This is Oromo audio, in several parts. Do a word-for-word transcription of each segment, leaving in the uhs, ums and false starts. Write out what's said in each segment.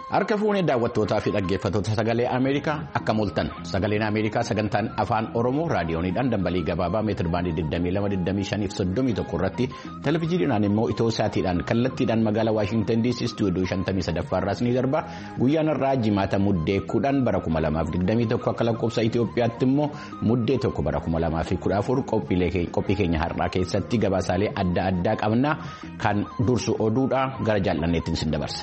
Harka fuunee daawwattootaa fi dhaggeeffattoota sagalee Ameerikaa akka mul'atan sagaleen Ameerikaa sagantaan afaan Oromoo raadiyooniidhaan dambalii gabaabaa meetir baandii digdamii lama digdamii shanii fi soddomii tokko irratti televezyiiniidhaan immoo Itoophiyaatiidhaan kallattiidhaan magaalaa Waashintan D C istuudiyoo shantamii sadaffaarraas ni darba guyyaan irraa jimaata muddee kudhan bara kuma lamaaf digdamii tokko akka lakkoofsa Itoophiyaatti immoo muddee tokko bara kuma lamaaf kudha afur qophii keenya har'aa keessatti gabaasaalee adda addaa qabna kan dursu oduudha gara jaallanneettiin sin dabarsa.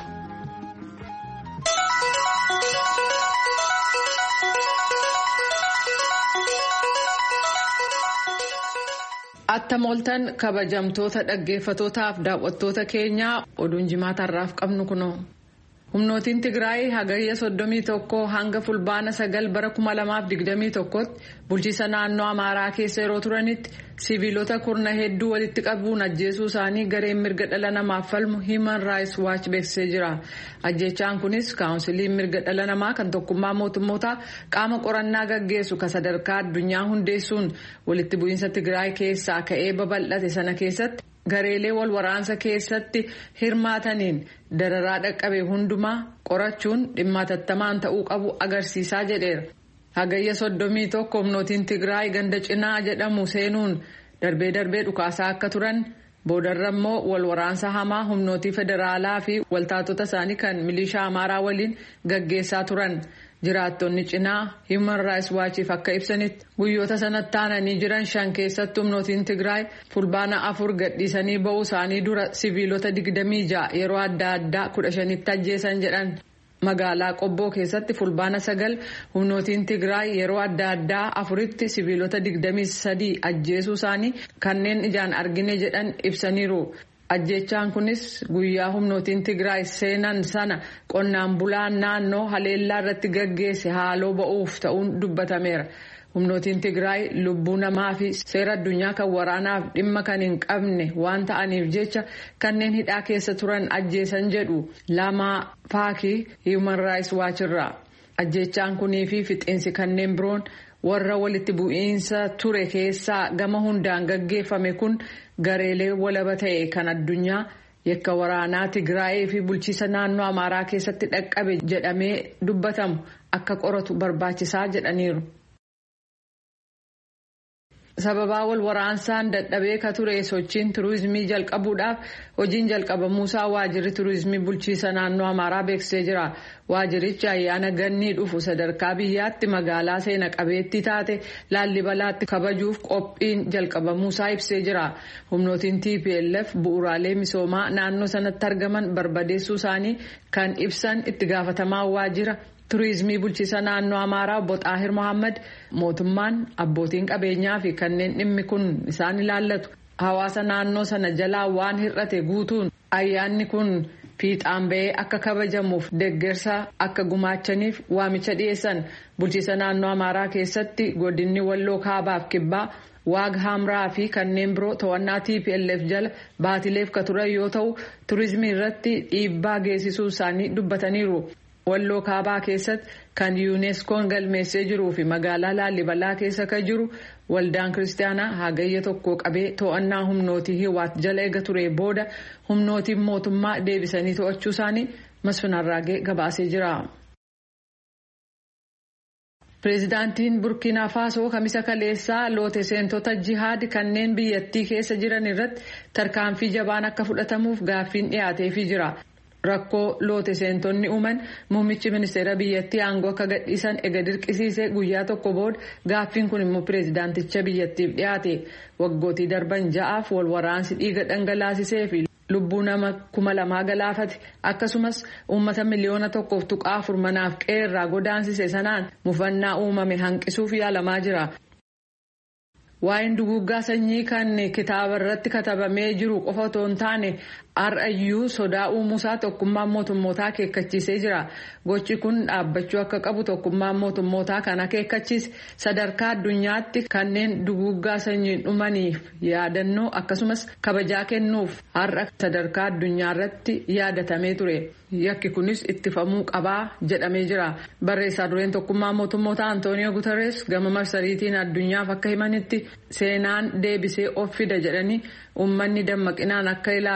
Attam ooltan kabajamtoota dhaggeeffattootaaf daawwattoota keenyaa oduun jimaatarraaf qabnu kunoo. Humnootiin Tigraay hagayya soddomii tokko hanga fulbaana sagal bara kuma lamaaf digdamii tokkotti bulchiisa naannoo Amaaraa keessa yeroo turanitti siviilota kurna hedduu walitti qabuun ajjeesuu isaanii gareen mirga dhala namaaf falmu Human Rights Watch beeksisee jira. Ajjechaan kunis kaawunsiliin mirga dhala namaa kan tokkummaa mootummootaa qaama qorannaa gaggeessu kan sadarkaa addunyaa hundeessuun walitti bu'iinsa Tigraay keessaa ka'ee babal'ate sana keessatti gareelee wal waraansa keessatti hirmaataniin dararaa dhaqqabe hundumaa qorachuun dhimma tattamaan ta'uu qabu agarsiisaa jedheera. Hagayya soddomii tokko humnootiin Tigraay ganda cinaa jedhamu seenuun darbee darbee dhukaasaa akka turan boodarra immoo wal waraansa hamaa humnootii federaalaa fi waltaatota isaanii kan milishaa Amaaraa waliin gaggeessaa turan. Jiraattonni cinaa Human Rights Watchiif akka ibsanitti guyyoota sanatti aananii jiran shan keessatti humnootiin Tigraay fulbaana afur gadhiisanii ba'uu isaanii dura siviilota digdamii ja'a yeroo adda addaa kudha shanitti ajjeesan jedhan. Magaalaa Qobboo keessatti fulbaana sagal humnootiin Tigraay yeroo adda addaa afuritti siviilota digdamii sadii ajjeesuu isaanii kanneen ijaan argine jedhan ibsaniiru. Ajjechaan kunis guyyaa humnootiin Tigraay seenan sana qonnaan bulaan naannoo haleellaa irratti gaggeesse haaloo ba'uuf ta'uun dubbatameera. Humnootiin Tigraay lubbuu namaa fi seera addunyaa kan waraanaaf dhimma kan hin qabne waan ta'aniif jecha kanneen hidhaa keessa turan ajjeesan jedhu Lamaa Faakii Human Rights Watch irraa. Ajjechaan kunii fi fixeensi kanneen biroon warra walitti bu'iinsa ture keessaa gama hundaan gaggeeffame kun gareelee walaba ta'e kan addunyaa yakka waraanaa Tigraayii fi bulchiisa naannoo Amaaraa keessatti dhaqqabe jedhamee dubbatamu akka qoratu barbaachisaa jedhaniiru. Sababaa wal waraansaan dadhabee ka ture sochiin turizimii jalqabuudhaaf hojiin jalqabamuusaa waajirri turizimii bulchiisa naannoo Amaaraa beeksisee jira. Waajirichi ayyaana gannii dhufu sadarkaa biyyaatti magaalaa seena qabeettii taate Laallibalaatti kabajuuf qophiin jalqabamuusaa ibsee jira. Humnootiin T P L F bu'uuraalee misoomaa naannoo sanatti argaman barbadeessuu isaanii kan ibsan itti gaafatamaa waajira turizimii bulchiisa naannoo Amaaraa Obbo Xaahir Mohaammed mootummaan abbootiin qabeenyaa fi kanneen dhimmi kun isaan ilaallatu hawaasa naannoo sana jalaa waan hir'ate guutuun ayyaanni kun fiixaan ba'ee akka kabajamuuf deeggarsa akka gumaachaniif waamicha dhiyeessan. Bulchiisa naannoo Amaaraa keessatti godinni Walloo Kaabaaf Kibbaa Waag Hamraa fi kanneen biroo to'annaa T P L F jala baatileef ka turan yoo ta'u turizimii irratti dhiibbaa geessisuu isaanii dubbataniiru. Walloo Kaabaa keessatti kan yuuneskoon galmeessee jiruu fi magaalaa Laallibalaa keessa kan jiru waldaan kiristaanaa hagayya tokko qabee to'annaa humnootii Hiwaat jala eega ture booda humnootiin mootummaa deebisanii to'achuu isaanii Masfin Arraagee gabaasee jira. Pireezidaantiin Burkiinaa Faasoo kamisa kaleessaa loote seentota jihaad kanneen biyyattii keessa jiran irratti tarkaanfii jabaan akka fudhatamuuf gaaffiin dhiyaateefii jira. Rakkoo loote seentonni uuman muummichi ministeera biyyattii aangoo akka gadhiisan ega dirqisiise guyyaa tokko booda gaaffiin kun immoo pireezidaanticha biyyattiif dhiyaate. Waggootii darban ja'aaf wal waraansi dhiiga dhangalaasisee fi lubbuu nama kuma lamaa galaafate akkasumas uummata miliyoona tokkoof tuqaa afur manaaf qeerraa godaansise sanaan mufannaa uumame hanqisuuf yaalamaa jira. Waa'een duguuggaa sanyii kan kitaaba irratti katabamee jiru qofa otoo hin taane har'ayyuu sodaa uumuusaa tokkummaan mootummootaa akeekkachiisee jira. Gochi kun dhaabbachuu akka qabu tokkummaan mootummootaa kan akeekkachiise sadarkaa addunyaatti kanneen duguuggaa sanyiin dhumaniif yaadannoo akkasumas kabajaa kennuuf har'a sadarkaa addunyaa irratti yaadatamee ture. Yakki kunis ittifamuu qabaa jedhamee jira. Barreessaa dureen tokkummaa mootummootaa Antooniyoo Guterres gama marsariitiin addunyaaf akka himanitti seenaan deebisee of fida jedhanii uummanni dammaqinaan akka ilaaluu qabu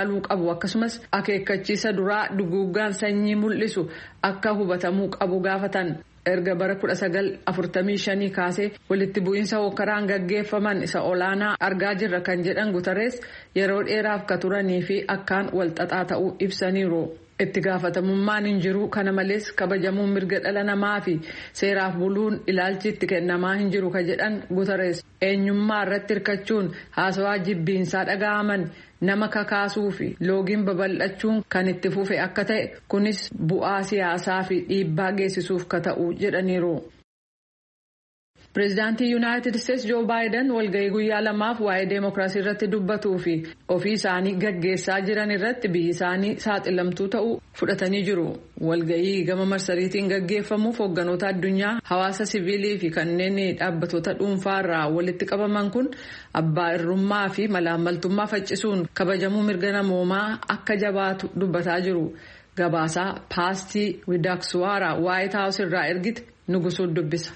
qabu akkasumas akeekkachiisa duraa duguuggaan sanyii mul'isu akka hubatamuu qabu gaafatan. Erga bara kudha sagal afurtamii shanii kaasee walitti bu'iinsa hokkaraan gaggeeffaman isa olaanaa argaa jirra kan jedhan Guterres yeroo dheeraaf ka turanii fi akkaan walxaxaa ta'uu ibsaniiru. Itti gaafatamummaan hin jiru kana malees kabajamuun mirga dhala namaa fi seeraaf buluun ilaalchi itti kennamaa hin jiru ka jedhan Guterres eenyummaa irratti hirkachuun haasawaa jibbiinsaa dhaga'aman nama kakaasuu fi loogiin babal'achuun kan itti fufe akka ta'e kunis bu'aa siyaasaa fi dhiibbaa geessisuuf ka ta'u jedhaniiru. Pireezidaantii Yuunaayitid Isteetsi Joo Baayiden walgahii guyyaa lamaaf waa'ee deemokiraasii irratti dubbatuu fi ofii isaanii gaggeessaa jiran irratti biyyi isaanii saaxilamtuu ta'uu fudhatanii jiru. Walgahii gama marsariitiin gaggeeffamuuf hoogganoota addunyaa hawaasa siviilii fi kanneen dhaabbattoota dhuunfaa irraa walitti qabaman kun abbaa irrummaa fi malaammaltummaa faccisuun kabajamuu mirga namoomaa akka jabaatu dubbataa jiru. Gabaasaa Paastii Widaakswaara Waayit Haawus irraa ergite Nugusuu dubbisa.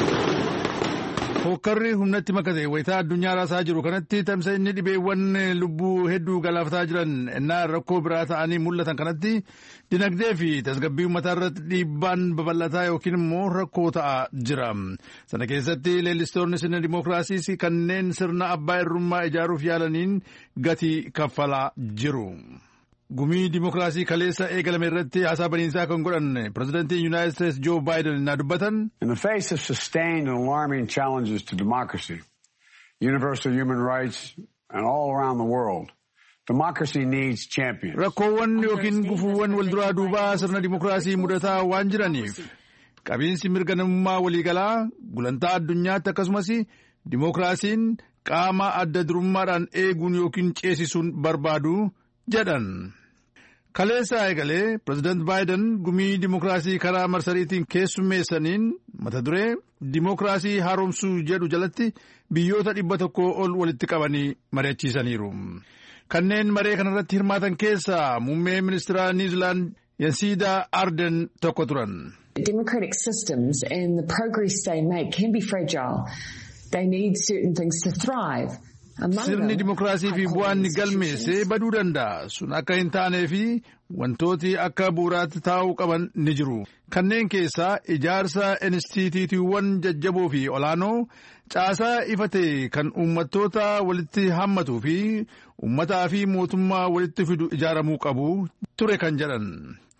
Hokkarri humnatti makate wayitaa addunyaa raasaa jiru kanatti tamsa'inni dhibeewwan lubbuu hedduu galaafataa jiran innaa rakkoo biraa ta'anii mul'atan kanatti dinagdee fi tasgabbii uummataa irratti dhiibbaan babal'ataa yookiin immoo rakkoo ta'aa jira. Sana keessatti leellistoonni sirna dimookiraasiis kanneen sirna abbaa irrummaa ijaaruuf yaalaniin gatii kaffalaa jiru. Gumii dimookiraasii kaleessa eegalame irratti haasaa baniinsaa kan godhan pireezidantiin Yuunaayitid Isteetsi Joo Baayiden innaa dubbatan. In the face of sustained and alarming challenges to democracy, universal human rights, and all around the world, democracy needs champions. Rakkoowwan yookiin gufuuwwan walduraa duubaa sirna dimookiraasii mudataa waan jiraniif qabiinsi mirga namummaa waliigalaa gulantaa addunyaatti akkasumas dimookiraasiin qaama adda durummaadhaan eeguun yookiin ceesisuun barbaadu jedhan. Kaleessa eegalee pireezidaant Baayiden gumii dimookiraasii karaa marsariitiin keessummeessaniin mata duree dimookiraasii haaromsuu jedhu jalatti biyyoota dhibba tokko ol walitti qabanii mari'achiisaniiru. Kanneen maree kanarratti hirmaatan keessaa muummee ministeera Niwuziilaand Yansiidaa Arden tokko turan. Democratic systems and the progress they make can be fragile. They need certain things to thrive. Sirni dimookiraasii fi bu'aan galmeessee baduu danda'a. Sun akka hin taanee fi wantooti akka bu'uuraatti taa'uu qaban ni jiru. Kanneen keessaa ijaarsa inistituutiiwwan jajjaboo fi olaanoo caasaa ifate kan uummattoota walitti hammatuu fi uummataa fi mootummaa walitti fidu ijaaramuu qabu ture kan jedhan.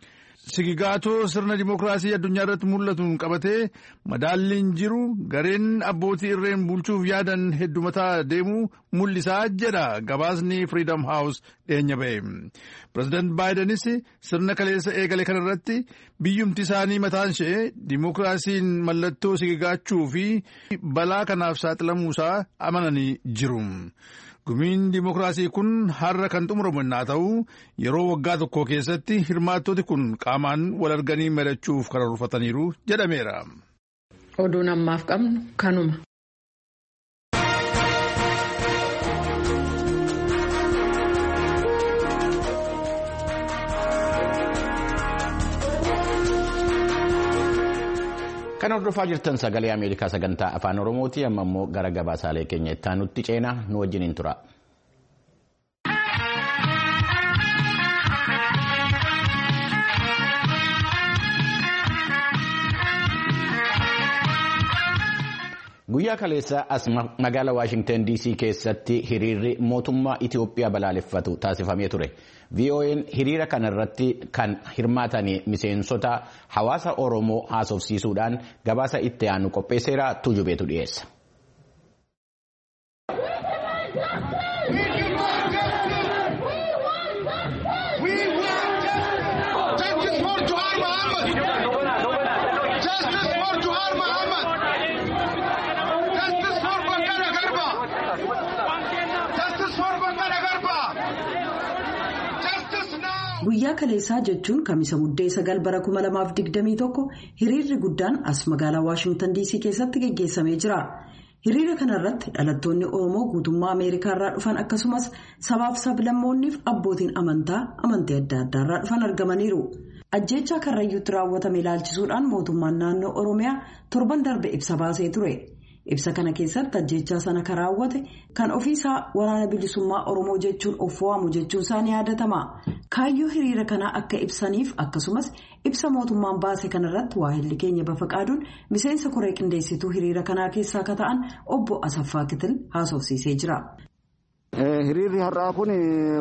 Sigigaatoo sirna dimookiraasii addunyaa irratti mul'atuun qabatee madaalliin jiru gareen abbootii irreen bulchuuf yaadan heddumataa deemuu mul'isaa jedha gabaasni Freedom House dhiyeenya ba'e. Pireezidaant Baayidenis sirna kaleessa eegale kanarratti biyyumti isaanii mataan ishee dimookiraasiin mallattoo sigigaachuu fi balaa kanaaf saaxilamuusaa amananii jiru. Gumiin dimookiraasii kun har'a kan xumuramu yoo ta'u yeroo waggaa tokko keessatti hirmaattoti kun qaamaan wal arganii mari'achuuf karoorfataniiru jedhameera. Oduun ammaaf qabnu kanuma. Kan hordofaa jirtan sagalee Ameerikaa sagantaa afaan Oromooti. Amma immoo gara gabaasaalee keenya itti aanutti ceenaa nu wajjiniin tura. Guyyaa kaleessa as magaalaa Waashingtan D C keessatti hiriirri mootummaa Itiyoophiyaa balaaleffatu taasifamee ture. V O N hiriira kanarratti kan hirmaatan miseensota hawaasa Oromoo haasofsiisuudhaan gabaasa itti aanu qopheesseera tujubeetu dhiyeessa. Guyyaa kaleessaa jechuun kamisa muddee sagal bara kuma lamaaf digdamii tokko hiriirri guddaan as magaalaa Waashingtan D C keessatti gaggeessamee jira. Hiriira kanarratti dhalattoonni Oromoo guutummaa Ameerikaa irraa dhufan akkasumas sabaaf sablammoonniif abbootiin amantaa amantii adda addaa irraa dhufan argamaniiru. Ajjeechaa karrayyuutti raawwatame ilaalchisuudhaan mootummaan naannoo Oromiyaa torban darbe ibsa baasee ture. ibsa kana keessatti ajjechaa sana kan raawwate kan ofiisaa waraana bilisummaa Oromoo jechuun of waamu jechuun isaa ni yaadatama. Kaayyoo hiriira kanaa akka ibsaniif akkasumas ibsa mootummaan baase kanarratti waahilli keenya Bafaqaaduun miseensa koree qindeessituu hiriira kanaa keessaa akka ta'an obbo Asaffaa Kitil haasofsiisee jira. Hiriirri har'aa kun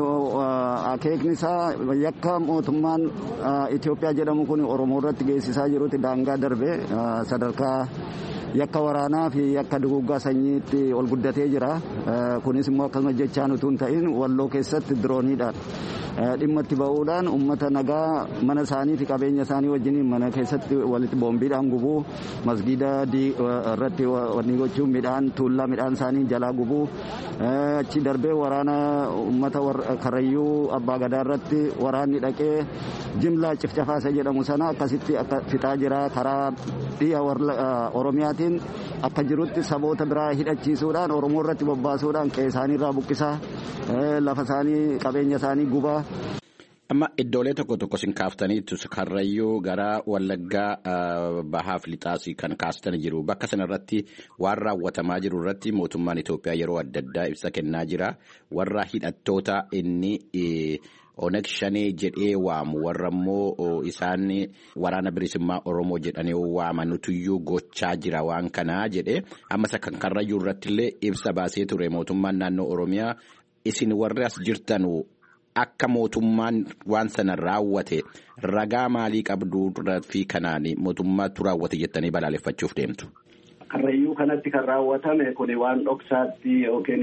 akeekni isaa yakka mootummaan Itoophiyaa jedhamu kun Oromoo irratti geessisaa jirutti daangaa darbee sadarkaa yakka waraanaa fi yakka duguuggaa sanyiitti ol guddatee jira. Kunis immoo akkasuma jechaan utuu hin ta'in walloo keessatti dirooniidhaan dhimma itti ba'uudhaan uummata nagaa mana isaanii fi qabeenya isaanii wajjin mana keessatti walitti boombiidhaan gubuu masgiida irratti wanni gochuun midhaan tuullaa midhaan isaanii jalaa gubuu achi darbee waraana uummata Karrayyuu Abbaa Gadaa irratti waraanni dhaqee jimlaa cifcafaasa jedhamu sana akkasitti akka fixaa jira. Karaa dhiya Oromiyaatiin akka jirutti saboota biraa hidhachiisuudhaan Oromoo irratti bobbaasuudhaan qe'ee isaanii irraa buqqisaa lafa isaanii qabeenya isaanii gubaa. Amma iddoolee tokko tokko sin kaaftaniitu Karrayyuu gara Wallaggaa bahaaf lixaasii kan kaastan jiru. Bakka sanarratti waan raawwatamaa jiru irratti mootummaan Itoophiyaa yeroo adda addaa ibsa kennaa jira. Warra hidhattoota inni Onek Shanee jedhee waamu warra immoo isaan waraana bilisummaa Oromoo jedhanii waamanutuyyuu gochaa jira waan kanaa jedhee ammas kan Karrayyuu irratti illee ibsa baasee ture mootummaan naannoo Oromiyaa isin warri as jirtanu akka mootummaan waan sana raawwate ragaa maalii qabdu fi kanaan mootummaatu raawwate jettanii balaaleffachuuf deemtu. Karrayyuu kanatti kan raawwatame kun waan dhoksaatti yookiin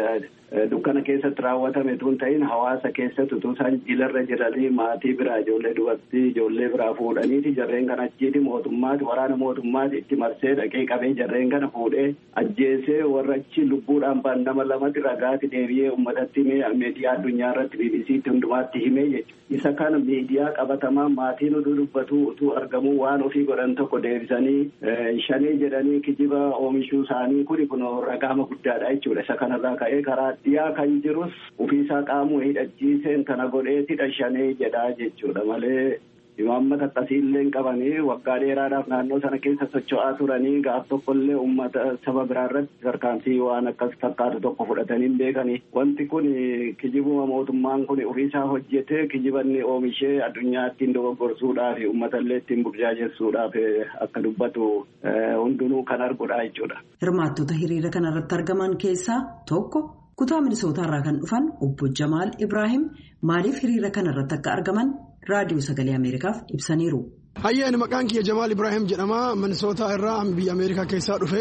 dukkana keessatti raawwatame tun ta'in hawaasa keessatti utuu isaan jilarra jiranii maatii biraa ijoollee dubartii ijoollee biraa fuudhaniiti jarreen kana achiiti mootummaati waraana mootummaati itti marsee dhaqee qabee jarreen kana fuudhee ajjeesee warra achi lubbuudhaan ba'an nama lamatti ragaatti deebi'ee uummatatti miidiyaa addunyaa irratti B B C'tti hundumaatti himee jechuudha. Isa kana miidiyaa qabatamaa maatiin utuu dubbatu utuu argamu waan ofii godhan tokko deebisanii shanee jedhanii kijiba oomishuu isaanii kuni kun ragaama guddaadha jechuudha. Isa kanarraa ka'ee karaa dhiyaa kan jirus ofiisaa qaamuu hidhachiiseen kana godheetidha shanee jedhaa jechuudha malee imaammata akkasiillee qabanii waggaa dheeraadhaaf naannoo sana keessa socho'aa turanii gaaf tokkollee uummata saba biraa irratti tarkaanfii waan akkas fakkaatu tokko fudhatanii hin beekanii. Wanti kun kijibuma mootummaan kun ofiisaa hojjetee kijibanni oomishee addunyaa ittiin dogoggorsuudhaaf uummatallee ittiin burjaajessuudhaaf akka dubbatu hundinuu kan arguudha jechuudha. Hirmaattota hiriira kanarratti argaman keessaa tokko kutaa Minisootaa irraa kan dhufan obbo Jamaal Ibrahim maaliif hiriira kanarratti akka argaman raadiyoo sagalee Ameerikaaf ibsaniiru. Hayyeen maqaan kiyya Jamaal Ibrahim jedhama. Minisootaa irraa biyya Ameerikaa keessaa dhufe.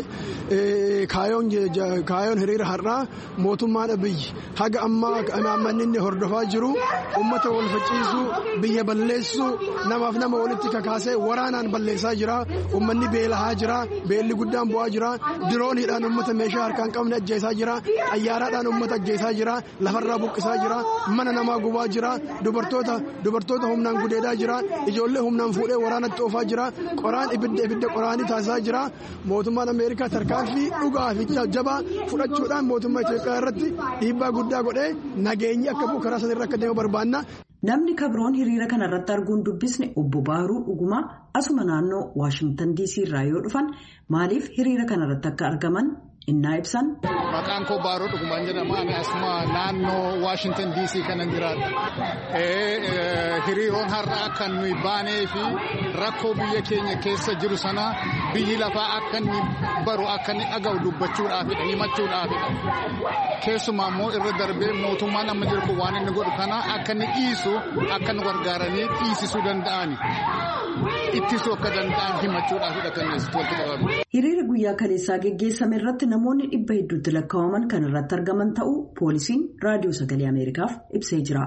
Kaayoon hiriira har'aa mootummaan biyyi haga ammaa imaammanni inni hordofaa jiru uummata wal facciisuu biyya balleessuu namaaf nama walitti kakaasee waraanaan balleessaa jira. Uummanni beelahaa jira. Beelli guddaan bu'aa jira. Dirooniidhaan uummata meeshaa harkaan qabne ajjeesaa jira. Xayyaaraadhaan uummata ajjeesaa jira. Lafarraa buqqisaa jira. Mana namaa gubaa jira. Dubartoota dubartoota humnaan gudeedaa jira. Ijoollee humnaan fuudhee waraanatti oofaa jira. Qoraan ibidda ibidda qoraanii taasisaa jira. Mootummaan Ameerikaa tarkaanfii dhugaa fi jabaa fudhachuudhaan mootummaa Itoophiyaa irratti dhiibbaa guddaa godhee nageenyi akka bu'u karaa sanarra akka deemu barbaanna. Namni kabroon hiriira kanarratti arguun dubbisne obbo Baharuu Dhugumaa asuma naannoo Waashingtan D C irraa yoo dhufan maaliif hiriira kanarratti akka argaman innaa ibsan. Maqaan koo Baharuu Dhugumaan jedhama. Ani asuma naannoo Waashingtan D C kanan jiraadha. Hiriiroon har'a akka nuyi baanee fi rakkoo biyya keenya keessa jiru sana biyyi lafaa akka inni baru akka inni dhaga'u dubbachuudhaafidha himachuudhaafidha. Keessumaa immoo irra darbee mootummaan amma jiru waan inni godhu kana akka inni dhiisu akka nu gargaaranii dhiisisuu danda'ani. Ittisuu akka danda'an himachuudhaafidha kan asitti walitti qabame. Hiriira guyyaa kaleessaa geggeessame irratti namoonni dhibba hedduutti lakkaa'aman kan irratti argaman ta'uu poolisiin raadiyoo sagalee Ameerikaaf ibsee jira.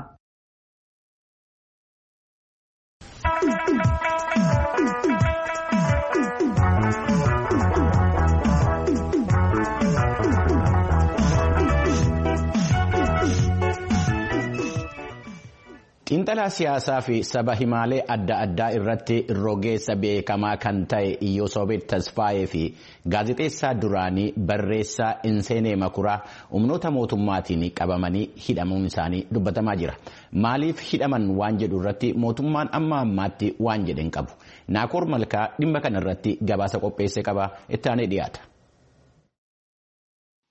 Xiinxalaa siyaasaa fi saba himaalee adda addaa irratti rogeessa beekamaa kan ta'e Iyyoosoobeet Tasfaayee fi gaazexeessaa duraanii barreessaa Inseenee Makuraa humnoota mootummaatiin qabamanii hidhamuun isaanii dubbatamaa jira. Maaliif hidhaman waan jedhu irratti mootummaan amma ammaatti waan jedhan qabu. Naakoor Malkaa dhimma kana irratti gabaasa qopheessee qaba itti aanee dhiyaata.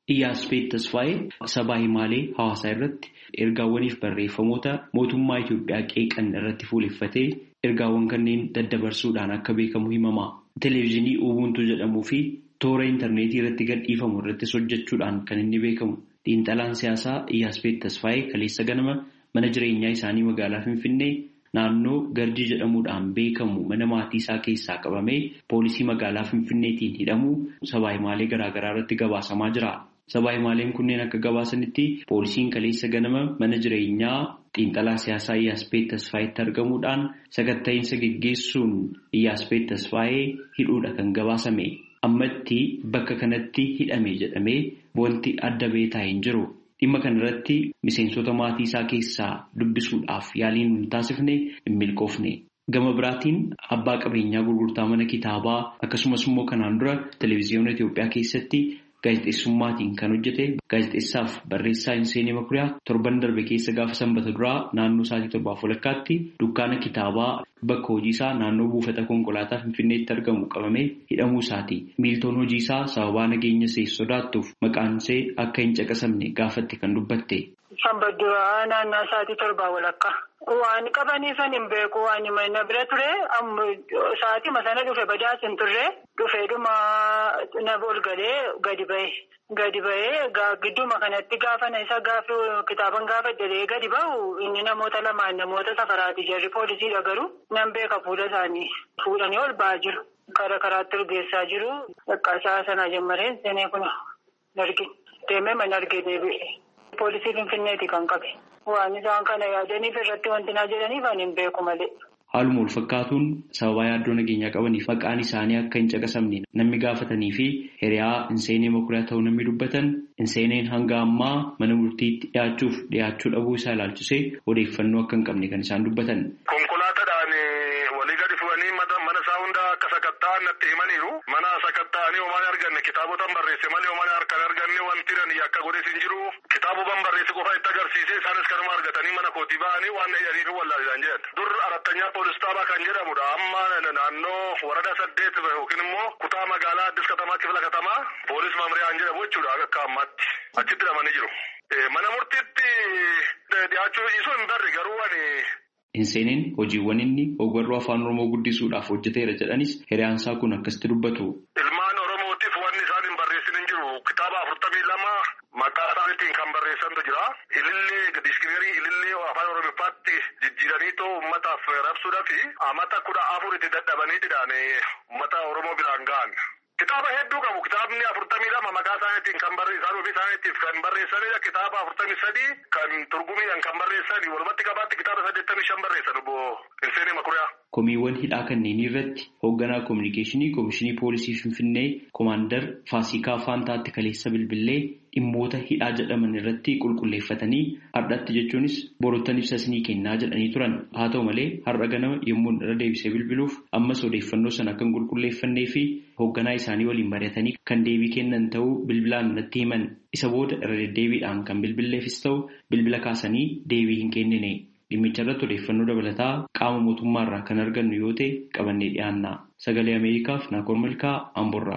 Iyyaaspeet Tasfaayee sabaa himaalee hawaasaa irratti ergaawwaniif barreeffamoota mootummaa Itoophiyaa qeeqan irratti fuuleffatee ergaawwan kanneen daddabarsuudhaan akka beekamu himama. Televezyiinii Ubuntu jedhamuu fi toora intarneetii irratti gadhiifamu irrattis hojjechuudhaan kan inni beekamu. Xiinxalaan siyaasaa Iyyaaspeet Tasfaayee kaleessa ganama mana jireenyaa isaanii magaalaa Finfinnee naannoo Garjii jedhamuudhaan beekamu mana maatii isaa keessaa qabamee poolisii magaalaa Finfinneetiin hidhamuu sabaa himaalee garaagaraa irratti gabaasamaa jira. Sabaa himaaleen kunneen akka gabaasanitti poolisiin kaleessa ganama mana jireenyaa xiinxalaa siyaasaa Iyyaaspeet Tasfaayeetti argamuudhaan sakatta'iinsa geggeessuun Iyyaaspeet Tasfaayee hidhuudha kan gabaasame. Ammatti bakka kanatti hidhame jedhamee wanti adda beetaa hin jiru. Dhimma kanarratti miseensota maatii isaa keessaa dubbisuudhaaf yaaliin hin taasifne hin milkoofne. Gama biraatiin abbaa qabeenyaa gurgurtaa mana kitaabaa akkasumas immoo kanaan dura televezyiyoona Itoophiyaa keessatti gaazexeessummaatiin kan hojjete gaazexeessaaf barreessaa Hinseenee Makuriyaa torban darbe keessa gaafa sanbata duraa naannoo sa'aatii torbaaf walakkaatti dukkaana kitaabaa bakka hojii isaa naannoo buufata konkolaataa Finfinneetti argamu qabamee hidhamuu isaati. Miiltoon hojii isaa sababaa nageenya ishee sodaattuuf maqaan ishee akka hin caqasamne gaafatti kan dubbatte. Sanbata duraa naannoo sa'aatii torbaa walakkaa. Waan qabaniifan hin beeku waan mana bira ture sa'aatii sana dhufe badaas hin turre dhufeedhuma na bolgalee gadi ba'e. Gadi ba'ee gidduma kanatti gaafa na isa gaafa kitaaban gaafa jedhee gadi ba'u inni namoota lamaan namoota safaraati jarri poolisiidha garuu nan beeka fuula isaanii fuudhanii ol ba'aa jiru. Karaa karaatti urgeessaa jiru dhaqqaasaa sanaa jammareen seenee kun argin deemee mana argee deebi'e. Poolisii Finfinneeti kan qabe. Waan isaan kana yaadaniif irratti wanti naa jedhaniif ani hin beeku malee. Haaluma wal fakkaatuun sababa yaaddoo nageenyaa qabaniif maqaan isaanii akka hin caqasamne namni gaafatanii fi hiriyaa Hinseenee Makuriyaa ta'uu namni dubbatan Hinseeneen hanga ammaa mana murtiitti dhiyaachuuf dhiyaachuu dhabuu isaa ilaalchisee odeeffannoo akka hin qabne kan isaan dubbatan. Konkolaataadhaan walii gadi fuudhanii mana isaa hunda akka sakatta'an natti himaniiru. Mana sakatta'anii homaan arganne kitaabota barreesse malee homaan harkaan arganne wanti dhani akka godhes hin jiru. Kitaabota barreesse qofa itti agarsiise isaanis kanuma argatanii mana kootii ba'anii waan jedhanii fi wallaalaan jedhan. Dur arattanyaa poolis xaabaa kan jedhamudha. Amma naannoo warada saddeet yookiin immoo kutaa magaalaa Addis Katamaa kifla katamaa poolis maamriyaan jedhamu jechuudha akka ammaatti achitti hidhamanii jiru. Mana murtiitti dhiyaachuu isoo hin barre garuu ani. Hinseeneen hojiiwwan inni ogbarruu afaan Oromoo guddisuudhaaf hojjeteera jedhanis hiriyaansaa kun akkasitti dubbatu. Ilmaan Oromootiif wanni isaan hin barreessin hin jiru. Kitaaba afurtamii lama maqaa isaaniitiin kan barreessantu jira. Ilillee diiskiriinerii ilillee afaan Oromiffaatti jijjiiranii too uummataaf rabsuudhaa fi amata kudha afur itti dadhabaniitidhaan uummata Oromoo biraan ga'an. Kitaaba hedduu qabu. Kitaabni afurtamii lama maqaa isaaniitiin kan barreessan ofii isaaniitiif kan barreessanidha. Kitaaba afurtamii sadii kan turgumiidhaan kan barreessan walumatti qabaatti kitaaba saddeettamii shan barreessan obbo Hinseenee Makuriyaa. Komiiwwan hidhaa kanneenii irratti hoogganaa koominikeeshinii Koomishinii Poolisii Finfinnee Koomaandar Faasikaa Faantaatti kaleessa bilbilee dhimmoota hidhaa jedhaman irratti qulqulleeffatanii hardhatti jechuunis borottan ibsa isinii kennaa jedhanii turan. Haa ta'u malee har'a ganama yommuu irra deebisee bilbiluuf ammas odeeffannoo sana kan qulqulleeffannee fi hoogganaa isaanii waliin mari'atanii kan deebii kennan ta'uu bilbilaan natti himan. Isa booda irra deddeebiidhaan kan bilbilleefis ta'u bilbila kaasanii deebii hin kennine. Dhimmicha irratti odeeffannoo dabalataa qaama mootummaarraa kan argannu yoo ta'e qabannee dhiyaanna. Sagalee Ameerikaaf Naakoor Malkaa Amborraa.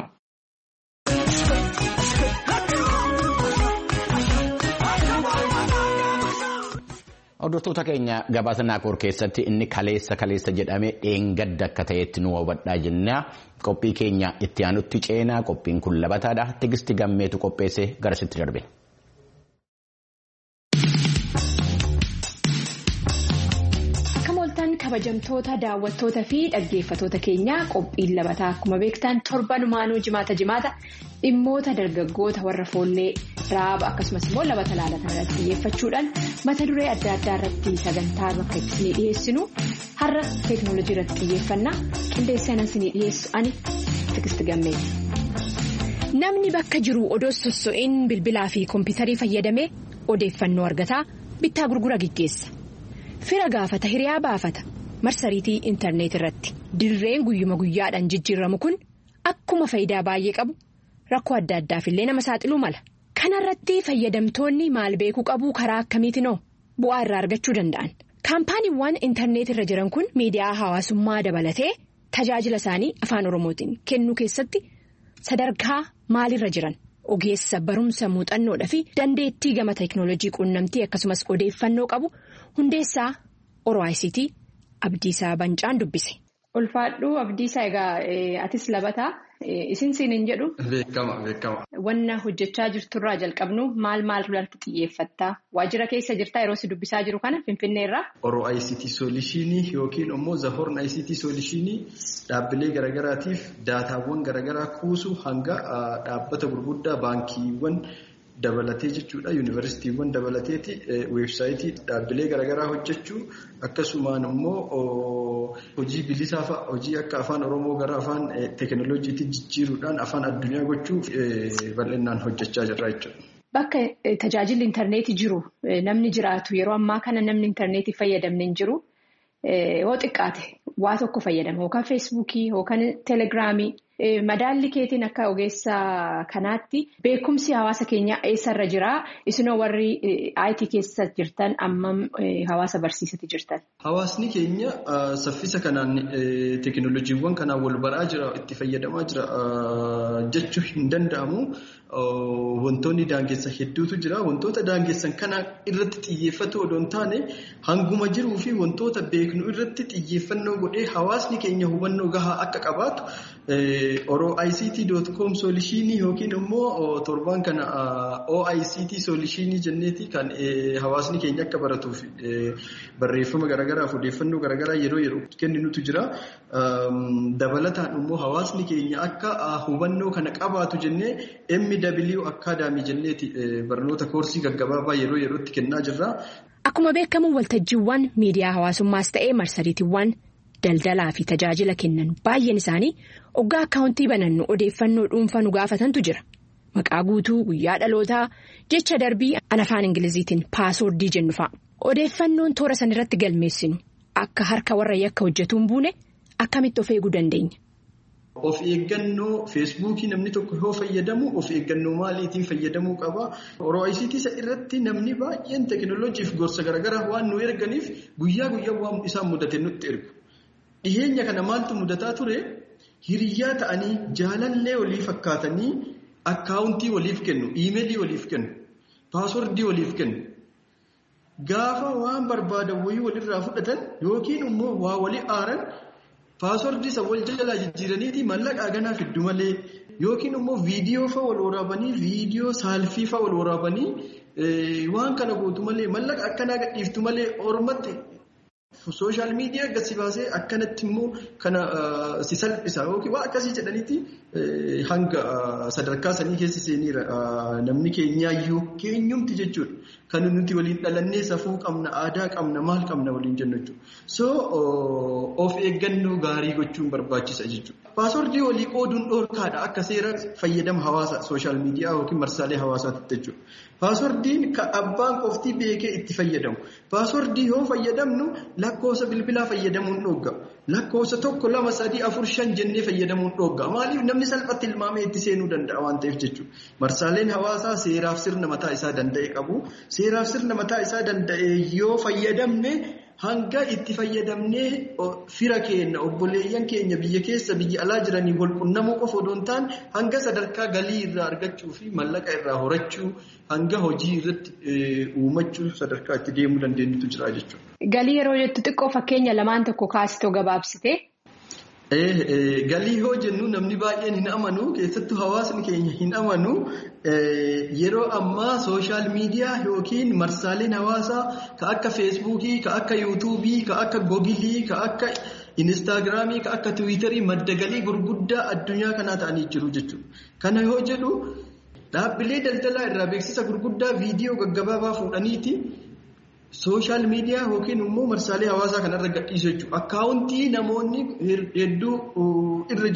Hordoftoota keenya gabaasa Naakoor keessatti inni kaleessa kaleessa jedhamee dheengadda akka ta'etti nu hubadhaa jenna. Qophii keenya itti aanutti ceenaa qophiin kun labataadha. Tigisti gammeetu qopheesse garasitti darbe. Kabajamtoota daawwattoota fi dhaggeeffatoota keenyaa qophiin labataa akkuma beektan torbanumaanuu jimaata jimaata dhimmoota dargaggoota warra foollee raaba akkasumas immoo labata laalatan irratti xiyyeeffachuudhaan mata duree adda addaa irratti sagantaa bakka itti dhiyeessinu har'a teeknooloojii irratti xiyyeeffannaa qindeessaan isinii dhiyeessu ani Tigisti Gammee. Namni bakka jiru odoo sosso'iin bilbilaa fi kompiitarii fayyadamee odeeffannoo argataa bittaa gurgura gaggeessa. Fira gaafata hiriyaa baafata marsariitii intarneet irratti dirreen guyyuma guyyaadhaan jijjiiramu kun akkuma faayidaa baay'ee qabu rakkoo adda addaaf illee nama saaxiluu mala. Kanarratti fayyadamtoonni maal beekuu qabu karaa akkamiitinoo bu'aa irraa argachuu danda'an. Kaampaaniiwwan intarneet irra jiran kun miidiyaa hawaasummaa dabalatee tajaajila isaanii afaan Oromootiin kennuu keessatti sadarkaa maalirra jiran ogeessa barumsa muuxannoodhaa fi dandeettii gama teeknooloojii quunnamtii akkasumas odeeffannoo qabu hundeessaa Oro I C T Abdiisaa Bancaan dubbise. Ulfaadhuu Abdiisaa egaa atis labataa isin siin jedhu. Beekama beekama. Wanna hojjechaa jirturraa jalqabnu maal maal irratti xiyyeeffattaa? Waajjira keessa jirtaa yeroo si dubbisaa jiru kana Finfinneerraa? Oro I C T Solutionii yookiin immoo The Horn I C T Solutionii dhaabbilee garaagaraatiif daataawwan garaagaraa kuusu hanga dhaabbata gurguddaa baankiiwwan dabalatee jechuudha. Yuunivarsiitiiwwan dabalateeti weebsaayitii dhaabbilee garaagaraa hojjechuu akkasumaan immoo hojii bilisaa fa'a hojii akka afaan Oromoo gara afaan teekinooloojiitti jijjiiruudhaan afaan addunyaa gochuuf bal'inaan hojjechaa jirra jechuudha. Bakka tajaajilli intarneetii jiru namni jiraatu yeroo ammaa kana namni intarneetii fayyadamne hin jiru yoo xiqqaate waa tokko fayyadama yookaan feesbuukii yookaan teelegiraamii. Madaalli keetiin akka ogeessa kanaatti beekumsi hawaasa keenyaa eessarra jiraa? Isinoo warri I T keessa jirtan ammam hawaasa barsiisatti jirtan? Hawaasni keenya saffisa kanaan teekinooloojiiwwan kanaan wal baraa jira, itti fayyadamaa jira jechuu hin danda'amu. Wantoonni daangessan hedduutu jira. Wantoota daangessan kana irratti xiyyeeffatu odoo hin taane hanguma jiruu fi wantoota beeknu irratti xiyyeeffannoo godhee hawaasni keenya hubannoo gahaa akka qabaatu Oro I C T dot com solutionii yookiin immoo torbaan kana O I C T solutionii jenneeti kan hawaasni keenya akka baratuuf barreeffama garaagaraaf odeeffannoo garaagaraa yeroo yeroo kenninutu jira. Dabalataan immoo hawaasni keenya akka hubannoo kana qabaatu jennee M W Academy jenneeti barnoota koorsii gaggabaabaa yeroo yerootti kennaa jirra. Akkuma beekamu waltajjiiwwan miidiyaa hawaasummaas ta'ee marsariitiiwwan daldalaa fi tajaajila kennan baay'een isaanii oggaa akkaawuntii banannu odeeffannoo dhuunfaa nu gaafatantu jira. Maqaa guutuu, guyyaa dhalootaa, jecha darbii an afaan Ingiliziitiin paaswoordii jennu fa'a. Odeeffannoon toora san irratti galmeessinu akka harka warra yakka hojjetuun buune akkamitti of eeguu dandeenya? Of eeggannoo feesbuukii namni tokko yoo fayyadamu of eeggannoo maaliitiin fayyadamuu qaba? Oro I C T isa irratti namni baay'een teekinooloojiif gorsa garaagaraa waan nu erganiif guyyaa guyyaa waan isaan mudate nutti ergu. Dhiyeenya kana maaltu mudataa ture? Hiriyyaa ta'anii jaalallee walii fakkaatanii akkaawuntii waliif kennu, iimeelii waliif kennu, paaswordii waliif kennu. Gaafa waan barbaadan wayii walirraa fudhatan yookiin immoo waa walii aaran paaswordii isa wal jalaa jijjiiraniiti mallaqaa ganaa fiddu malee yookiin immoo viidiyoo fa'a wal waraabanii viidiyoo saalfii fa'a wal waraabanii waan kana gootu malee mallaqa akkanaa gadhiiftu malee ormatti. Sooshaal miidiyaa gadi baasee akkanatti immoo kana si salphisa yookiin waan akkasii jedhaniiti hanga sadarkaa sanii keessa seeniira namni keenyaayyuu keenyumti jechuudha. Kan nuti waliin dhalannee safuu qabna, aadaa qabna, maal qabna waliin jennu jechuudha. So of eeggannoo gaarii gochuun barbaachisa jechuudha. Paaswordii walii qooduun dhoorkaadha akka seera fayyadama hawaasa sooshaal miidiyaa yookiin marsaalee hawaasaatti jechuudha. Paaswordiin kan abbaan qofti beekee itti fayyadamu. Paaswordii yoo fayyadamnu lakkoofsa bilbilaa fayyadamuun dhoogga. Lakkoofsa tokko lama sadii afur shan jennee fayyadamuun dhoogga. Maaliif namni salphatti ilmaamee itti seenuu danda'a waan ta'eef jechuudha. Marsaaleen hawaasaa seeraaf sirna mataa isaa danda'e qabu. Seeraaf sirna mataa isaa danda'e yoo fayyadamne hanga itti fayyadamnee fira keenya obboleeyyan keenya biyya keessa biyya alaa jiranii wal qunnamuu qofa odoo hin taane hanga sadarkaa galii irraa argachuu fi mallaqa irraa horachuu hanga hojii irratti uumachuu sadarkaa itti deemuu dandeenyutu jira jechuudha. Galii yeroo jettu xiqqoo fakkeenya lamaan tokko kaasitoo gabaabsite. Galii yoo jennu namni baay'een hin amanu keessattuu hawaasni keenya hin amanu yeroo ammaa sooshaal miidiyaa yookiin marsaaleen hawaasaa ka akka feesbuukii, ka akka yuutuubii, ka akka googilii, ka akka inistaagiraamii, ka akka tiwiitarii madda galii gurguddaa addunyaa kanaa ta'anii jiru jechuudha. Kana yoo jedhu dhaabbilee daldalaa irraa beeksisa gurguddaa viidiyoo gaggabaabaa fuudhaniiti. Sooshaal miidiyaa yookiin immoo marsaalee hawaasaa kanarra gadhiisu jechuudha. Akkaawuntii namoonni hedduu irra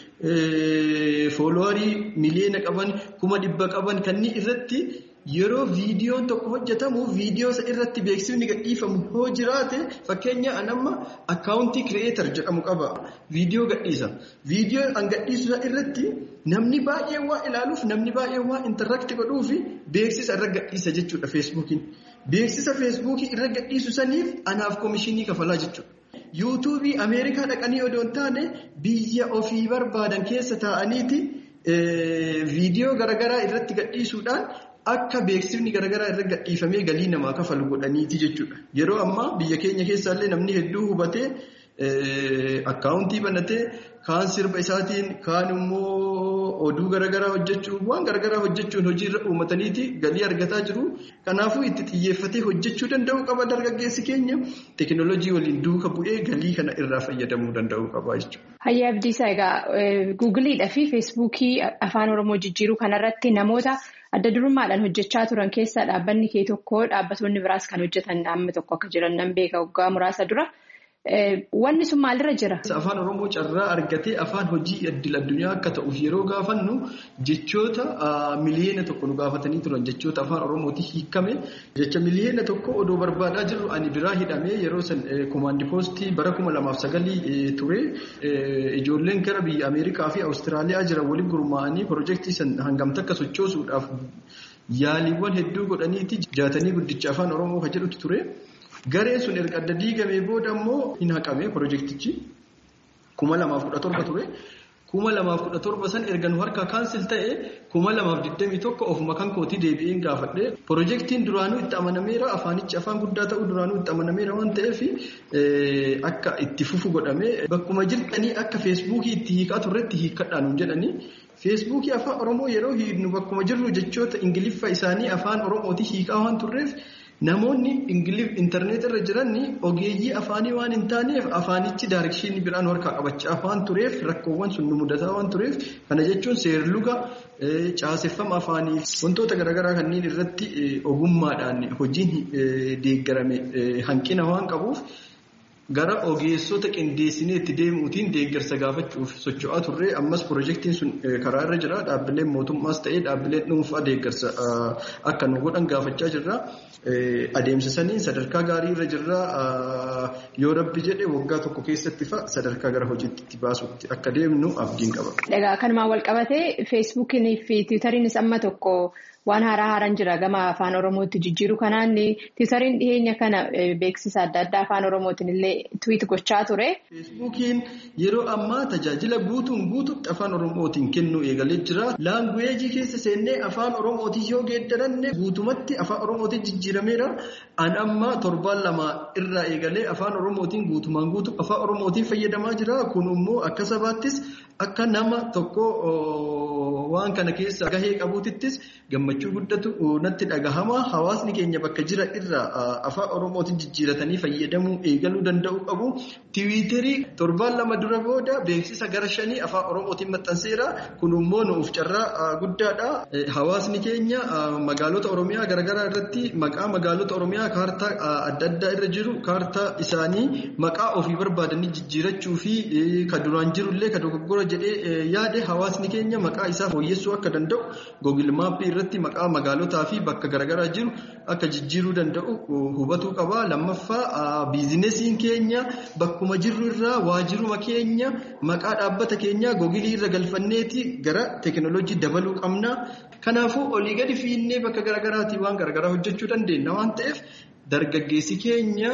jiru fooloowarii miliyoona qaban kuma dhibba qaban kanneen irratti yeroo viidiyoon tokko hojjetamu viidiyoo isa irratti beeksifni gadhiifamu yoo jiraate fakkeenya anamma akkaawuntii kireetar jedhamu qaba. Viidiyoo gadhiisa. Viidiyoo an gadhiisu irratti namni baay'een waa ilaaluuf namni baay'een waa intarrakti godhuuf beeksisa irra gadhiisa jechuudha feesbuukiin. Beeksisa feesbuukii irra gadhiisu saniif anaaf koomishinii kafalaa jechuudha. Yuutuubii Ameerikaa dhaqanii odoo hin taane biyya ofii barbaadan keessa taa'aniiti viidiyoo garaagaraa irratti gadhiisuudhaan akka beeksifni garaagaraa irra gadhiifamee galii namaa kafalu godhaniiti jechuudha. Yeroo ammaa biyya keenya keessaallee namni hedduu hubatee akkaawuntii banatee kaan sirba isaatiin kaan immoo oduu garaagaraa hojjechuun waan garaagaraa hojjechuun hojiirra uummataniiti galii argataa jiru. Kanaafuu itti xiyyeeffatee hojjechuu danda'u qaba dargaggeessi keenya teekinooloojii waliin duuka bu'ee galii kana irraa fayyadamuu danda'u qaba jechuudha. Hayyaa Abdiisaa egaa guugiliidhaa fi feesbuukii afaan oromoo jijjiiruu kanarratti namoota adda durummaadhaan hojjechaa turan keessaa dhaabbanni kee tokko dhaabbattoonni biraas kan hojjetan dhaabni tokko akka jiran nan beeka waggaa muraasa dura. Wanni sun maalirra jira? Afaan Oromoo carraa argatee afaan hojii idil addunyaa akka ta'uuf yeroo gaafannu jechoota miliyoona tokko nu gaafatanii turan jechoota afaan Oromooti hiikame jecha miliyoona tokko odoo barbaadaa jirru ani biraa hidhamee yeroo san komaandi poostii bara kuma lamaaf sagalii ture ijoolleen gara biyya Ameerikaa fi Awustiraaliyaa jiran waliin gurmaa'anii piroojeektii san hangamta akka sochoosuudhaaf yaaliiwwan hedduu godhaniiti jaatanii guddicha afaan Oromoo kan jedhutu ture. Gareen sun erga adda diigamee booda immoo hin haqamee piroojeektichi kuma lamaaf kudha torba ture. Kuma lamaaf kudha torba san erga nu harkaa kaansil ta'e kuma lamaaf digdamii tokko ofuma kan kootii deebi'een gaafadhe. Piroojeektiin duraanuu itti amanameera afaanichi afaan guddaa ta'uu duraanuu itti amanameera waan ta'eef akka itti fufu godhamee bakkuma jirtanii akka feesbuukii itti hiikaa turretti hiikadhaan hin jedhanii. Feesbuukii afaan Oromoo yeroo hiiknu bakkuma jirru jechoota Ingiliffa isaanii afaan Oromooti hiikaa waan turreef. Namoonni intarneet irra jiran ogeeyyii afaanii waan hin taaneef afaanichi daarekshinii biraan harkaa qabachaa waan tureef rakkoowwan sun nu mudataa waan tureef kana jechuun seerluga caaseffama afaanii wantoota garaagaraa kanneen irratti ogummaadhaan hojiin deeggarame hanqina waan qabuuf gara ogeessota qindeessinee itti deemuutiin deeggarsa gaafachuuf socho'aa turre ammas piroojeektiin sun karaa irra jira dhaabbileen mootummaas ta'ee dhaabbileen dhuunfaa deeggarsa akka nu godhan gaafachaa jirra. Adeemsisanii sadarkaa gaarii irra jirra yoo rabbi jedhe waggaa tokko keessatti fa'a sadarkaa gara hojiitti itti baasutti akka deemnu abdiin qaba. Egaa kanumaan wal qabatee feesbuukiinii fi tiwutariinis amma tokko waan haaraa haaraan jira gama afaan oromootti jijjiiru kanaan tiwutariin dhiyeenya kana beeksisa adda addaa afaan oromootiin illee tiwiit gochaa ture. Feesbuukiin yeroo ammaa tajaajila guutuun guutuutti afaan oromootiin kennuu eegalee jira. Laanguweejii keessa seennee afaan oromootiin yoo geeddaranne guutumatti afaan oromootiin jijjiirameera. An amma torbaan lama irraa eegalee afaan oromootiin guutumaan guutuu afaan oromootiin fayyadamaa jira. Kun immoo akka sabaattis akka nama tokko waan kana keessa gahee qabuutittis gammachuu guddatu natti dhagahama. Hawaasni keenya bakka jira irraa afaan oromootiin jijjiiratanii fayyadamuu eegaluu danda'u qabu. Tiwiiterii torbaan lama dura booda beeksisa gara shanii afaan oromootiin maxxanseera. Kun immoo nuuf carraa guddaadha. Hawaasni keenya magaalota oromiyaa garaagaraa irratti maqaa magaalota oromiyaa kaartaa adda addaa irra jiru kaartaa isaanii maqaa ofii barbaadanii jijjiirachuu fi kan duraan jirullee kan dogoggora jedhee yaade hawaasni keenya maqaa isaa fooyyessuu akka danda'u Google Maap irratti maqaa magaalotaa fi bakka garaagaraa jiru akka jijjiiruu danda'u hubatuu qaba. Lammaffaa biizinesiin keenya bakkuma jirru irraa waajiruma keenya maqaa dhaabbata keenyaa Google irra galfanneeti gara teekinooloojii dabaluu qabna. Kanaafuu olii gadi fiinnee bakka garaagaraatii waan garaagaraa hojjechuu dandeenya waan ta'eef dargaggeessi keenya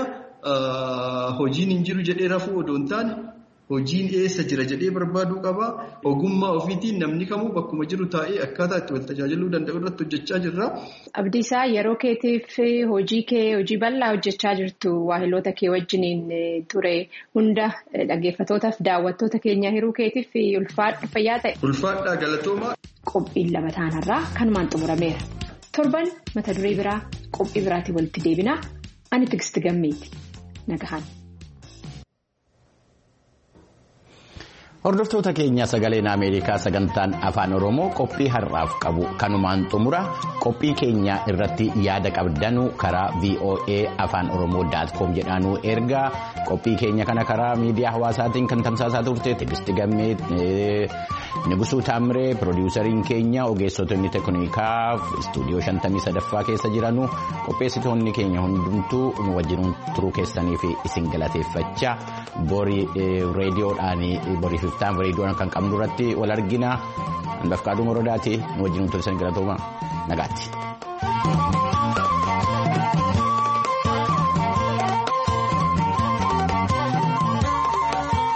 hojiin hin jiru jedhee rafuu odoo hin taane hojiin eessa jira jedhee barbaaduu qaba. Ogummaa ofiitiin namni kamuu bakkuma jiru taa'ee akkaataa itti wal tajaajiluu danda'u irratti hojjechaa jirra. Abdiisaa yeroo keetiif hojii kee hojii bal'aa hojjechaa jirtu waahiloota kee wajjiniin ture hunda dhaggeeffatootaaf daawwattoota keenya hiruu keetiif ulfaadha fayyaa ta'e. Ulfaadhaa galatoomaa. Qophiin lama taanarraa kanumaan xumurameera. Torban mata duree biraa qophii biraatiin walitti deebinaa. Ani Tigisti Gammeeti. Nagahaan. Hordoftoota keenya sagaleen Ameerikaa sagantaan afaan Oromoo qophii har'aaf qabu kanumaan xumura. Qophii keenya irratti yaada qabdanu karaa V O A afaan oromoo dot com jedhaanuu ergaa. Qophii keenya kana karaa miidiyaa hawaasaatiin kan tamsaasaa turte Tigisti Gammee, Nigusuu Taamree, piroodiwusariin keenya, ogeessotonni teeknikaa istuudiyoo shantamii sadaffaa keessa jiranu qopheessitoonni keenya hundumtuu nu wajjin turuu keessanii fi isin galateeffachaa borii reediyoodhaan borii fiftaan reediyoon kan qabnu irratti wal argina. Bafqaaduu Morodaati nu wajjin turtan galatooma nagaatti.